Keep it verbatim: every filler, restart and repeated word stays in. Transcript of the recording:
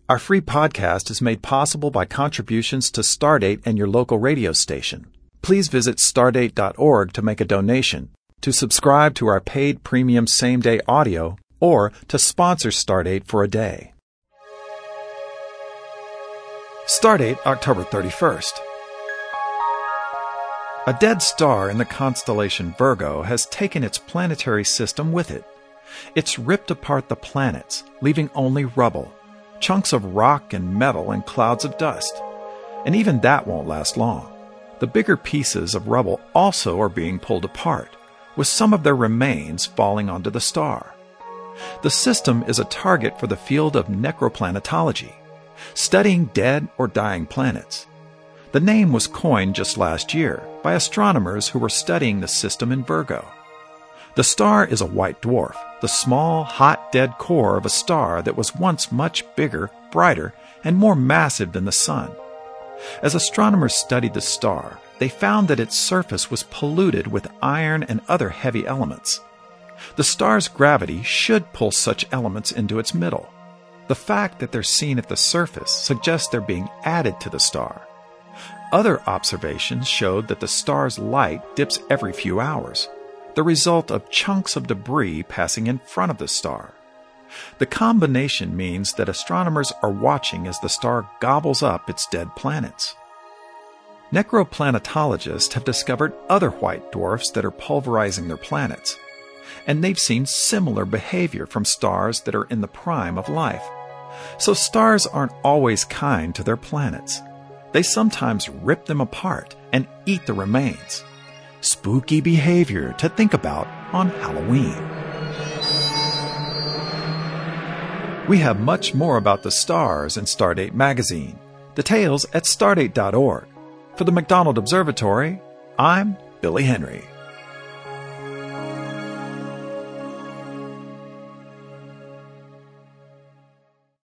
Our free podcast is made possible by contributions to Stardate and your local radio station. Please visit stardate dot org to make a donation, to subscribe to our paid premium same-day audio, or to sponsor Stardate for a day. Stardate, October thirty-first. A dead star in the constellation Virgo has taken its planetary system with it. It's ripped apart the planets, leaving only rubble, chunks of rock and metal and clouds of dust. And even that won't last long. The bigger pieces of rubble also are being pulled apart, with some of their remains falling onto the star. The system is a target for the field of necroplanetology, studying dead or dying planets. The name was coined just last year by astronomers who were studying the system in Virgo. The star is a white dwarf, the small, hot, dead core of a star that was once much bigger, brighter, and more massive than the Sun. As astronomers studied the star, they found that its surface was polluted with iron and other heavy elements. The star's gravity should pull such elements into its middle. The fact that they're seen at the surface suggests they're being added to the star. Other observations showed that the star's light dips every few hours, the result of chunks of debris passing in front of the star. The combination means that astronomers are watching as the star gobbles up its dead planets. Necroplanetologists have discovered other white dwarfs that are pulverizing their planets, and they've seen similar behavior from stars that are in the prime of life. So stars aren't always kind to their planets. They sometimes rip them apart and eat the remains. Spooky behavior to think about on Halloween. We have much more about the stars in Stardate magazine. Details at stardate dot org. For the McDonald Observatory, I'm Billy Henry.